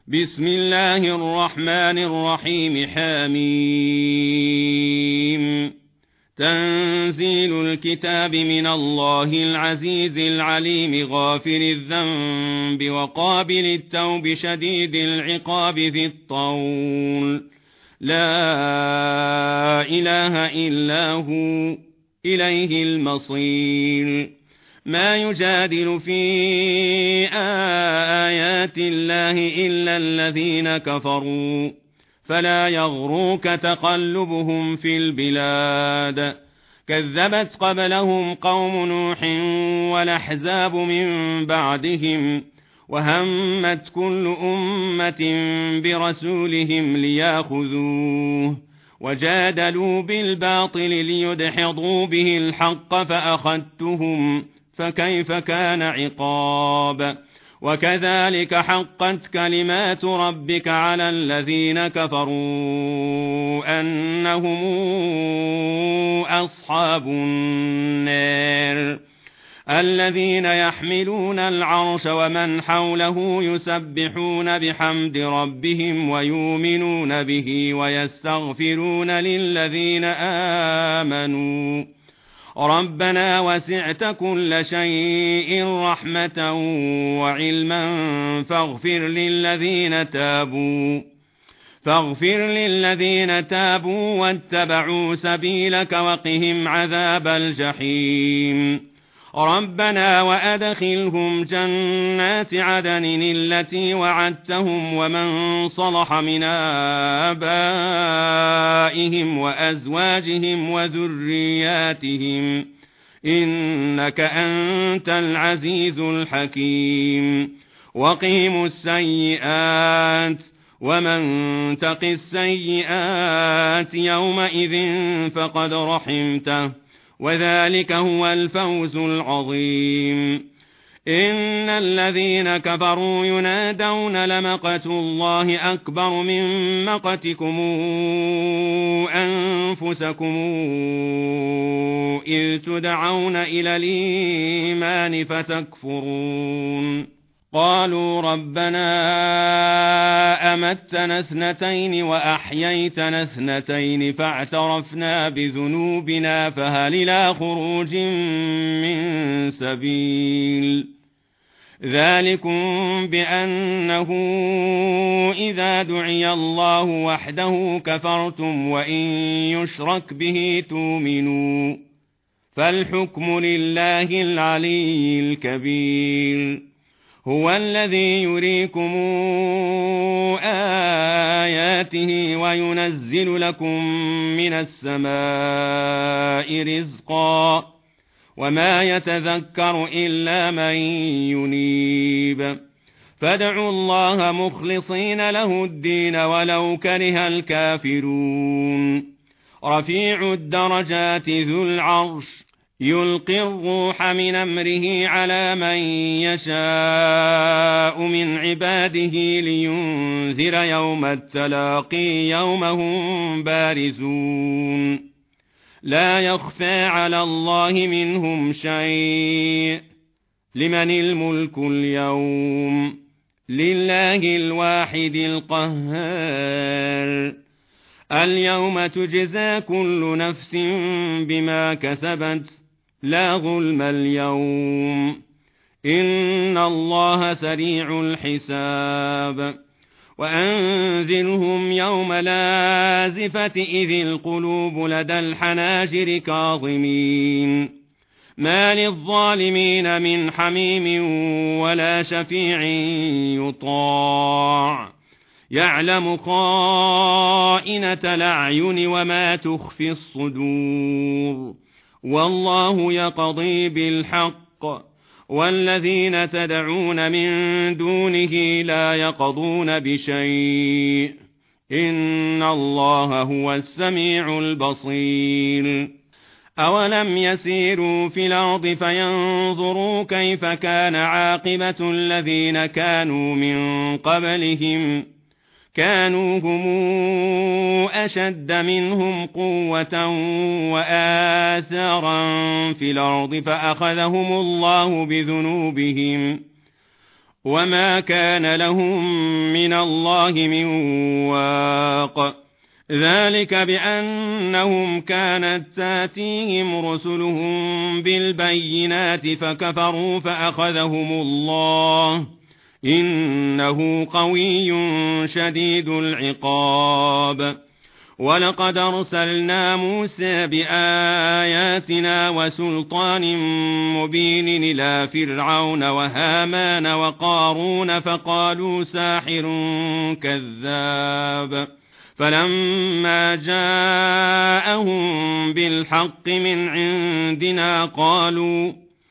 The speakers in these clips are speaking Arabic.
بسم الله الرحمن الرحيم. حميم. تنزيل الكتاب من الله العزيز العليم غافر الذنب وقابل التوب شديد العقاب ذي الطول لا إله إلا هو إليه المصير. ما يجادل في آيات الله إلا الذين كفروا فلا يغروك تقلبهم في البلاد. كذبت قبلهم قوم نوح والأحزاب من بعدهم وهمت كل أمة برسولهم ليأخذوه وجادلوا بالباطل ليدحضوا به الحق فأخذتهم فكيف كان عقاب. وكذلك حقت كلمات ربك على الذين كفروا أنهم أصحاب النار الذين يحملون العرش ومن حوله يسبحون بحمد ربهم ويؤمنون به ويستغفرون للذين آمنوا ربنا وسعت كل شيء رحمة وعلما فاغفر للذين تابوا واتبعوا سبيلك وقهم عذاب الجحيم. ربنا وأدخلهم جنات عدن التي وعدتهم ومن صلح من آبائهم وأزواجهم وذرياتهم إنك أنت العزيز الحكيم. وقهم السيئات ومن تق السيئات يومئذ فقد رحمته وذلك هو الفوز العظيم. إن الذين كفروا ينادون لمقت الله أكبر من مقتكم أنفسكم إذ تدعون إلى الإيمان فتكفرون. قالوا ربنا أمتنا اثنتين وأحييتنا اثنتين فاعترفنا بذنوبنا فهل إلى خروج من سبيل. ذلكم بأنه إذا دعي الله وحده كفرتم وإن يشرك به تؤمنوا فالحكم لله العلي الكبير. هو الذي يريكم آياته وينزل لكم من السماء رزقا وما يتذكر إلا من ينيب. فادعوا الله مخلصين له الدين ولو كره الكافرون. رفيع الدرجات ذو العرش يلقي الروح من أمره على من يشاء من عباده لينذر يوم التلاقي يوم هم بارزون لا يخفى على الله منهم شيء. لمن الملك اليوم لله الواحد القهار. اليوم تجزى كل نفس بما كسبت لا ظلم اليوم إن الله سريع الحساب. وأنذرهم يوم لازفة إذ القلوب لدى الحناجر كاظمين ما للظالمين من حميم ولا شفيع يطاع يعلم خائنة الأعين وما تخفي الصدور والله يقضي بالحق والذين تدعون من دونه لا يقضون بشيء إن الله هو السميع البصير. أولم يسيروا في الأرض فينظروا كيف كان عاقبة الذين كانوا من قبلهم كانوا هم أشد منهم قوة وآثارا في الأرض فأخذهم الله بذنوبهم وما كان لهم من الله من واق ذلك بأنهم كانت تاتيهم رسلهم بالبينات فكفروا فأخذهم الله إنه قوي شديد العقاب ولقد أرسلنا موسى بآياتنا وسلطان مبين إلى فرعون وهامان وقارون فقالوا ساحر كذاب فلما جاءهم بالحق من عندنا قالوا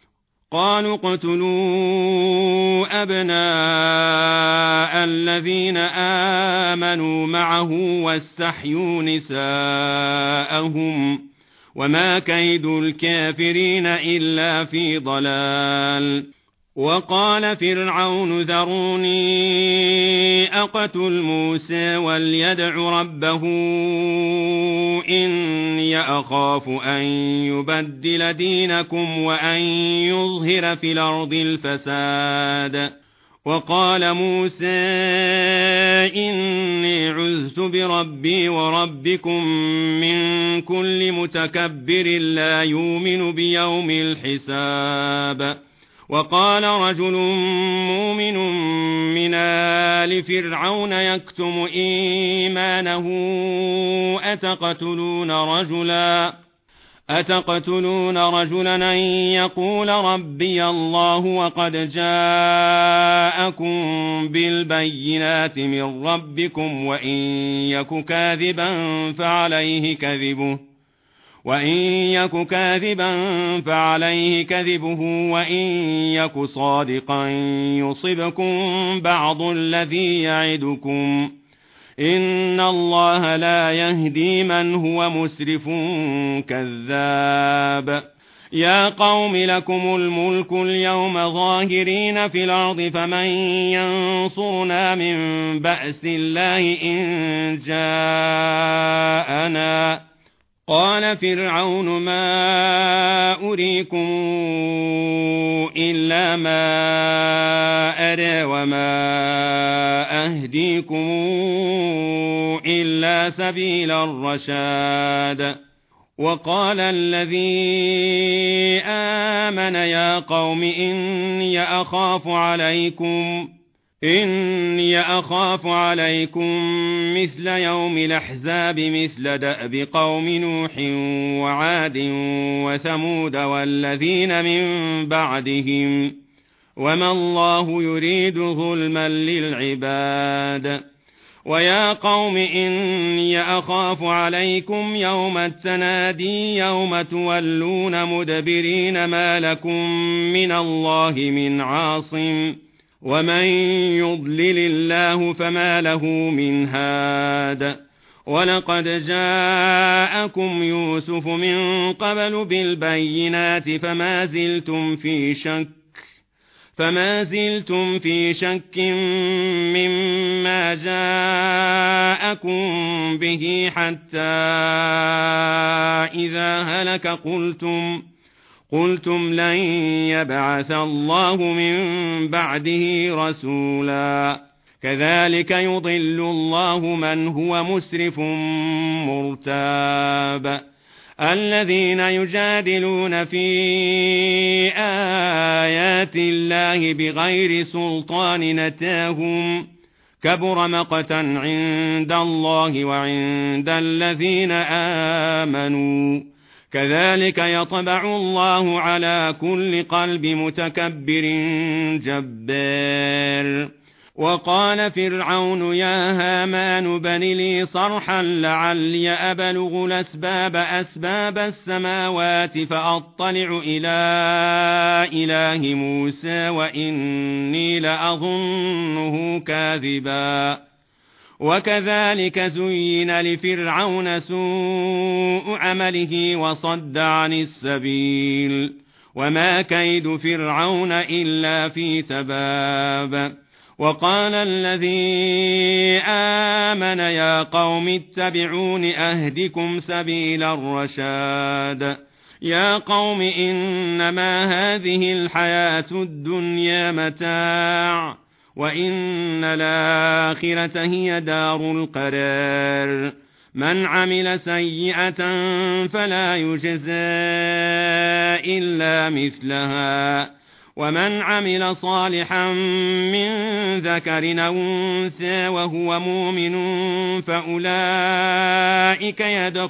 اقتلوا أبناء الذين آمنوا معه واستحيوا نساءهم وما كيد الكافرين إلا في ضلال وقال فرعون ذروني أقتل موسى وليدع ربه إني أخاف أن يبدل دينكم وأن يظهر في الأرض الفساد وقال موسى إني عذت بربي وربكم من كل متكبر لا يؤمن بيوم الحساب وقال رجل مؤمن من آل فرعون يكتم إيمانه أتقتلون رجلا أن يقول ربي الله وقد جاءكم بالبينات من ربكم وإن يك كاذبا فعليه كذبه وإن يك صادقا يصبكم بعض الذي يعدكم إن الله لا يهدي من هو مسرف كذاب يا قوم لكم الملك اليوم ظاهرين في الأرض فمن ينصرنا من بأس الله إن جاءنا قال فرعون ما أريكم إلا ما أرى وما أهديكم إلا سبيل الرشاد وقال الذي آمن يا قوم إني أخاف عليكم مثل يوم الأحزاب مثل دأب قوم نوح وعاد وثمود والذين من بعدهم وما الله يريد ظلما للعباد ويا قوم إني أخاف عليكم يوم التنادي يوم تولون مدبرين ما لكم من الله من عاصم ومن يضلل الله فما له من هاد ولقد جاءكم يوسف من قبل بالبينات فما زلتم في شك مما جاءكم به حتى إذا هلك قلتم لن يبعث الله من بعده رسولا كذلك يضل الله من هو مسرف مرتاب الذين يجادلون في آيات الله بغير سلطان نتاهم كبر مقتا عند الله وعند الذين آمنوا كذلك يطبع الله على كل قلب متكبر جبار وقال فرعون يا هامان بن لي صرحا لعلي أبلغ أسباب السماوات فأطلع إلى إله موسى وإني لأظنه كاذبا وكذلك زين لفرعون سوء عمله وصد عن السبيل وما كيد فرعون إلا في تباب وقال الذي آمن يا قوم اتبعون أهدكم سبيل الرشاد يا قوم إنما هذه الحياة الدنيا متاع وإن الآخرة هي دار القرار من عمل سيئة فلا يجزى إلا مثلها ومن عمل صالحا من ذكر أو أنثى وهو مؤمن فأولئك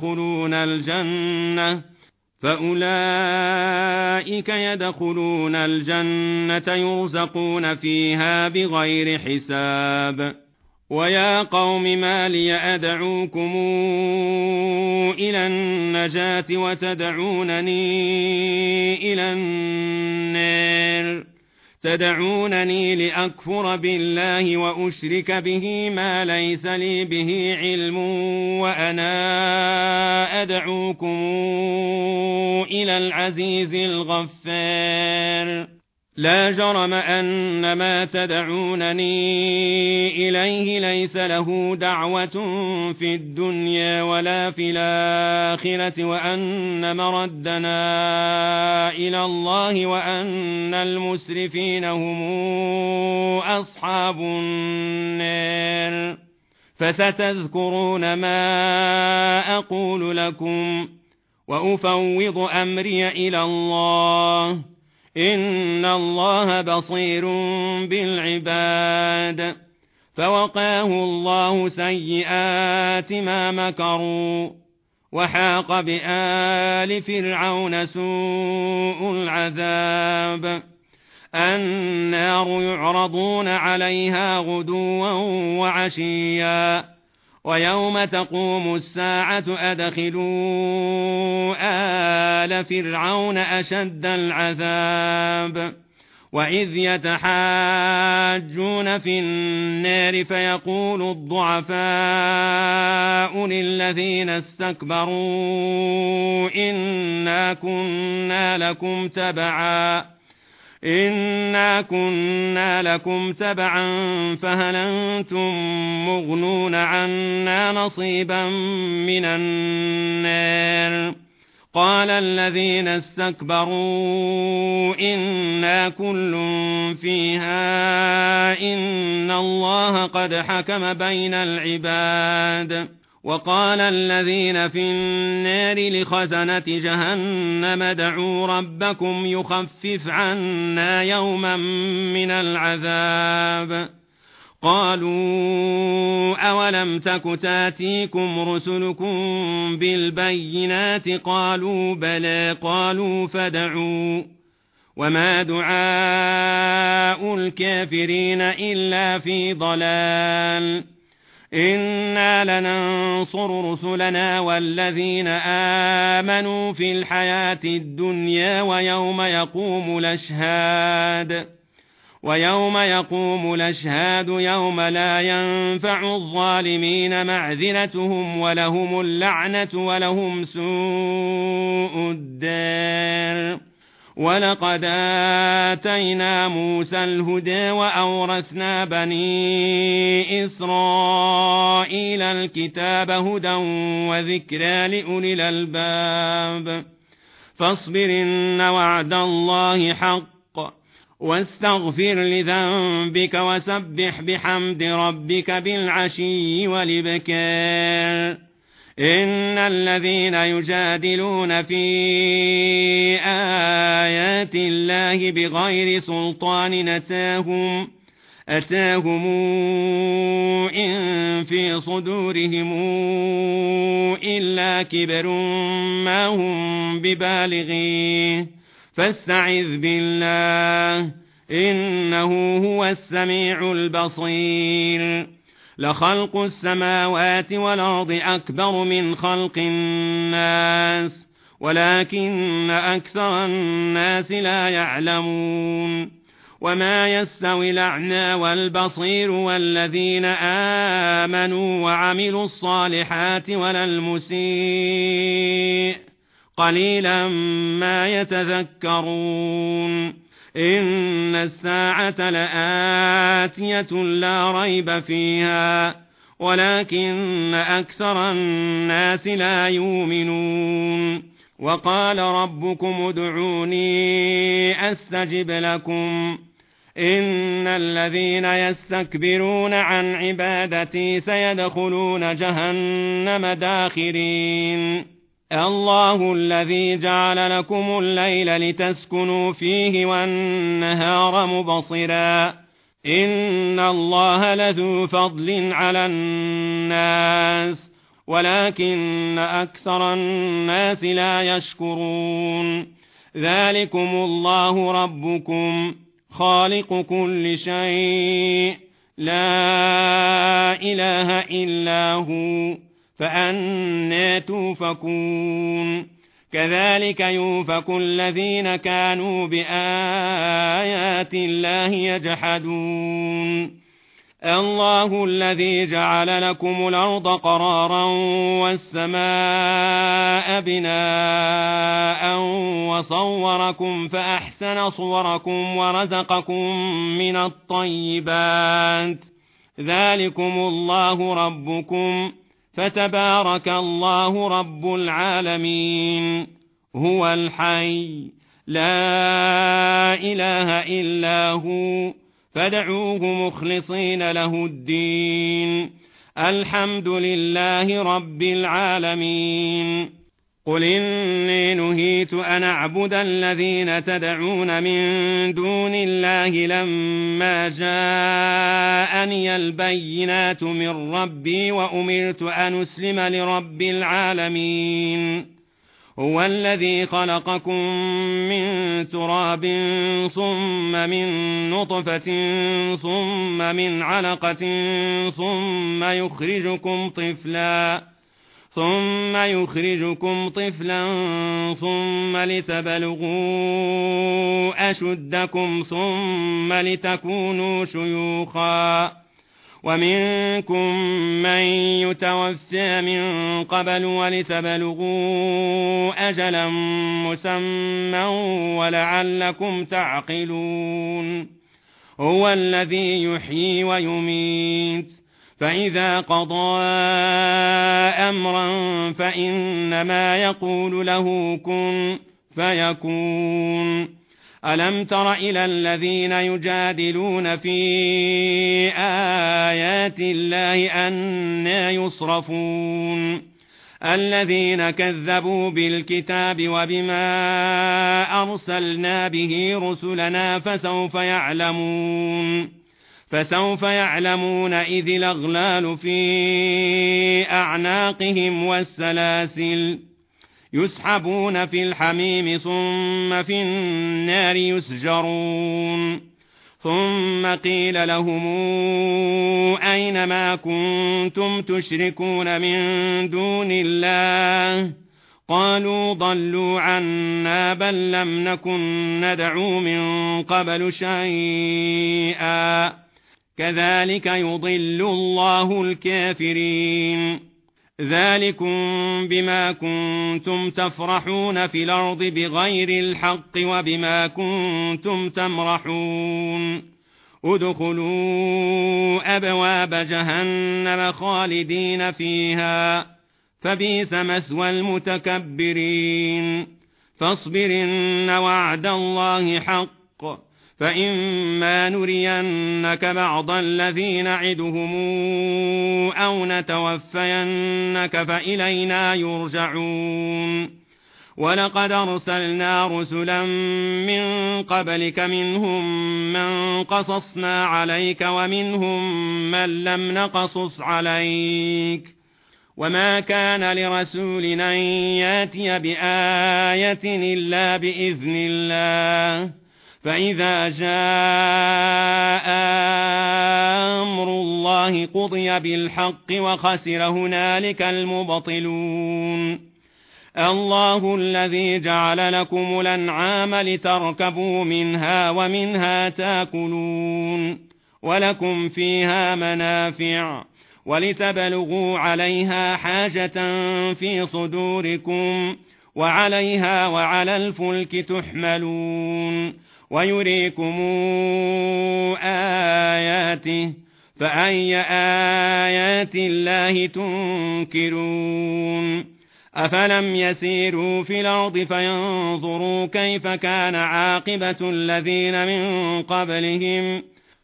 يدخلون الجنة يرزقون فيها بغير حساب ويا قوم ما لي أدعوكم إلى النجاة وتدعونني إلى النار تدعونني لأكفر بالله وأشرك به ما ليس لي به علم وأنا أدعوكم إلى العزيز الغفار لا جرم أن ما تدعونني إليه ليس له دعوة في الدنيا ولا في الآخرة وأن مردنا إلى الله وأن المسرفين هم أصحاب النار فستذكرون ما أقول لكم وأفوض أمري إلى الله إن الله بصير بالعباد فوقاه الله سيئات ما مكروا وحاق بآل فرعون سوء العذاب النار يعرضون عليها غدوا وعشيا ويوم تقوم الساعة أدخلوا آل فرعون أشد العذاب وإذ يتحاجون في النار فيقول الضعفاء للذين استكبروا إنا كنا لكم تبعا فهل أنتم مغنون عنا نصيبا من النار قال الذين استكبروا إنا كل فيها إن الله قد حكم بين العباد وقال الذين في النار لخزنة جهنم ادعوا ربكم يخفف عنا يوما من العذاب قالوا أولم تك تاتيكم رسلكم بالبينات قالوا بلى قالوا فادعوا وما دعاء الكافرين إلا في ضلال إنا لننصر رسلنا والذين آمنوا في الحياة الدنيا ويوم يقوم الأشهاد يوم لا ينفع الظالمين معذرتهم ولهم اللعنة ولهم سوء الدار ولقد آتينا موسى الهدى وأورثنا بني إسرائيل الكتاب هدى وذكرى لأولي الألباب فاصبر إن وعد الله حق واستغفر لذنبك وسبح بحمد ربك بالعشي والإبكار إن الذين يجادلون في آيات الله بغير سلطان أتاهم إن في صدورهم إلا كبر ما هم ببالغيه فاستعذ بالله إنه هو السميع البصير لخلق السماوات والأرض أكبر من خلق الناس ولكن أكثر الناس لا يعلمون وما يستوي الأعمى والبصير والذين آمنوا وعملوا الصالحات ولا المسيء قليلا ما يتذكرون إن الساعة لآتية لا ريب فيها ولكن أكثر الناس لا يؤمنون وقال ربكم ادعوني أستجب لكم إن الذين يستكبرون عن عبادتي سيدخلون جهنم داخرين الله الذي جعل لكم الليل لتسكنوا فيه والنهار مبصرا إن الله لذو فضل على الناس ولكن أكثر الناس لا يشكرون ذلكم الله ربكم خالق كل شيء لا إله إلا هو فأنى توفكون كذلك يوفك الذين كانوا بآيات الله يجحدون الله الذي جعل لكم الأرض قرارا والسماء بناء وصوركم فأحسن صوركم ورزقكم من الطيبات ذلكم الله ربكم فتبارك الله رب العالمين هو الحي لا إله إلا هو فادعوه مخلصين له الدين الحمد لله رب العالمين قل إني نهيت أن أعبد الذين تدعون من دون الله لما جاءني البينات من ربي وأمرت أن أسلم لرب العالمين هو الذي خلقكم من تراب ثم من نطفة ثم من علقة ثم يخرجكم طفلا ثم لتبلغوا أشدكم ثم لتكونوا شيوخا ومنكم من يتوفى من قبل ولتبلغوا أجلا مسمى ولعلكم تعقلون هو الذي يحيي ويميت فإذا قضى أمرا فإنما يقول له كن فيكون ألم تر إلى الذين يجادلون في آيات الله أنى يصرفون الذين كذبوا بالكتاب وبما أرسلنا به رسلنا فسوف يعلمون إذ الأغلال في أعناقهم والسلاسل يسحبون في الحميم ثم في النار يسجرون ثم قيل لهم أين ما كنتم تشركون من دون الله قالوا ضلوا عنا بل لم نكن ندعو من قبل شيئا كذلك يضل الله الكافرين ذلكم بما كنتم تفرحون في الأرض بغير الحق وبما كنتم تمرحون ادخلوا أبواب جهنم خالدين فيها فبئس مثوى المتكبرين فاصبر إن وعد الله حق فإما نرينك بعض الذي نعدهم أو نتوفينك فإلينا يرجعون ولقد أرسلنا رسلا من قبلك منهم من قصصنا عليك ومنهم من لم نقصص عليك وما كان لرسول أن ياتي بآية إلا بإذن الله فإذا جاء أمر الله قضي بالحق وخسر هنالك المبطلون الله الذي جعل لكم الأنعام لتركبوا منها ومنها تاكلون ولكم فيها منافع ولتبلغوا عليها حاجة في صدوركم وعليها وعلى الفلك تحملون ويريكم آياته فأي آيات الله تنكرون أفلم يسيروا في الأرض فينظروا كيف كان عاقبة الذين من قبلهم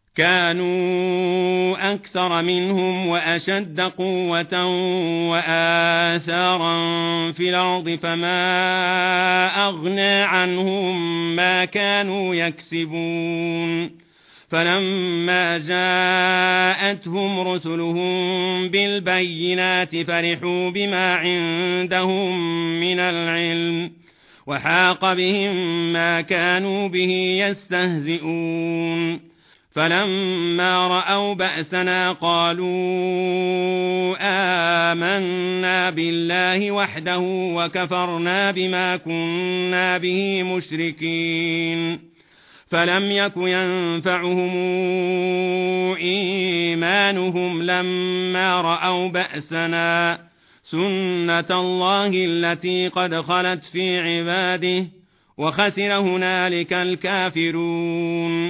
كانوا أكثر منهم وأشد قوة وآثارا في الأرض فما أغنى عنهم ما كانوا يكسبون فلما جاءتهم رسلهم بالبينات فرحوا بما عندهم من العلم وحاق بهم ما كانوا به يستهزئون فلما رأوا بأسنا قالوا آمنا بالله وحده وكفرنا بما كنا به مشركين فلم يك ينفعهم إيمانهم لما رأوا بأسنا سنة الله التي قد خلت في عباده وخسر هنالك الكافرون